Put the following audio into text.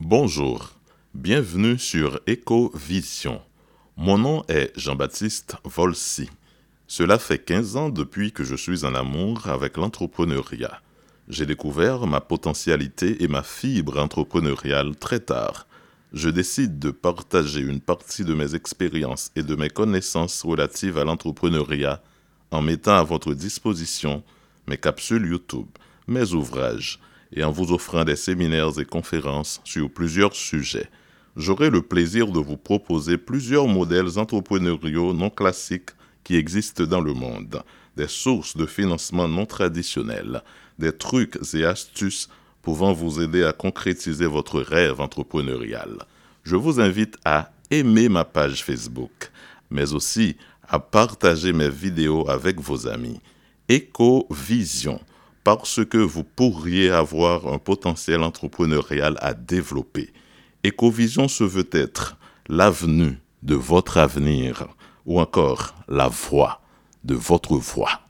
Bonjour, bienvenue sur Éco-Vision. Mon nom est Jean-Baptiste Volsi. Cela fait 15 ans depuis que je suis en amour avec l'entrepreneuriat. J'ai découvert ma potentialité et ma fibre entrepreneuriale très tard. Je décide de partager une partie de mes expériences et de mes connaissances relatives à l'entrepreneuriat en mettant à votre disposition mes capsules YouTube, mes ouvrages, et en vous offrant des séminaires et conférences sur plusieurs sujets. J'aurai le plaisir de vous proposer plusieurs modèles entrepreneuriaux non classiques qui existent dans le monde, des sources de financement non traditionnelles, des trucs et astuces pouvant vous aider à concrétiser votre rêve entrepreneurial. Je vous invite à aimer ma page Facebook, mais aussi à partager mes vidéos avec vos amis. Éco-Vision, parce que vous pourriez avoir un potentiel entrepreneurial à développer. Éco-Vision se veut être l'avenue de votre avenir ou encore la voie de votre voie.